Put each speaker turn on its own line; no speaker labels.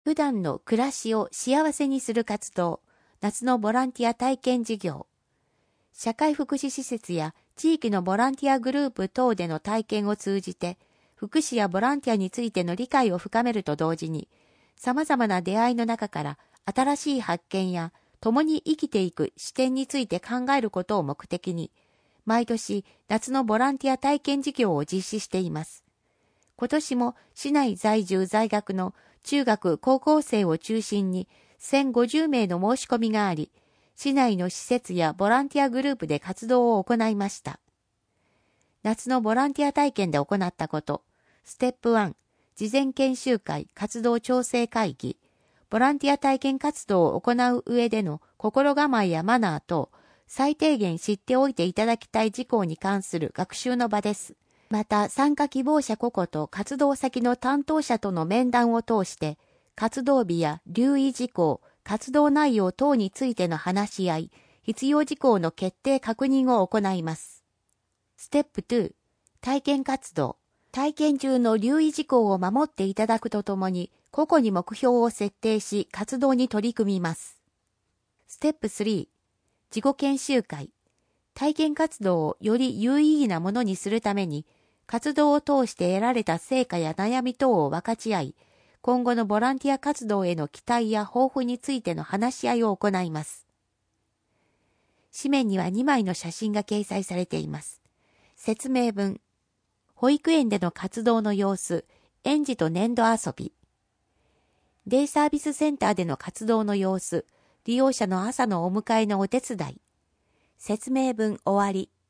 普段の暮らしを幸せにする活動、夏のボランティア体験事業。社会福祉施設や地域のボランティアグループ等での体験を通じて、福祉やボランティアについての理解を深めると同時に、様々な出会いの中から新しい発見や共に生きていく視点について考えることを目的に、毎年夏のボランティア体験事業を実施しています。今年も市内在住在学の中学高校生を中心に1050名の申し込みがあり、市内の施設やボランティアグループで活動を行いました。夏のボランティア体験で行ったこと。ステップ1、事前研修会活動調整会議。ボランティア体験活動を行う上での心構えやマナー等、最低限知っておいていただきたい事項に関する学習の場です。また、参加希望者個々と活動先の担当者との面談を通して、活動日や留意事項、活動内容等についての話し合い、必要事項の決定確認を行います。ステップ2、体験活動。体験中の留意事項を守っていただくとともに、個々に目標を設定し、活動に取り組みます。ステップ3、自己研修会。体験活動をより有意義なものにするために、活動を通して得られた成果や悩み等を分かち合い、今後のボランティア活動への期待や抱負についての話し合いを行います。紙面には2枚の写真が掲載されています。説明文。保育園での活動の様子、園児と粘土遊び。デイサービスセンターでの活動の様子、利用者の朝のお迎えのお手伝い。説明文終わり。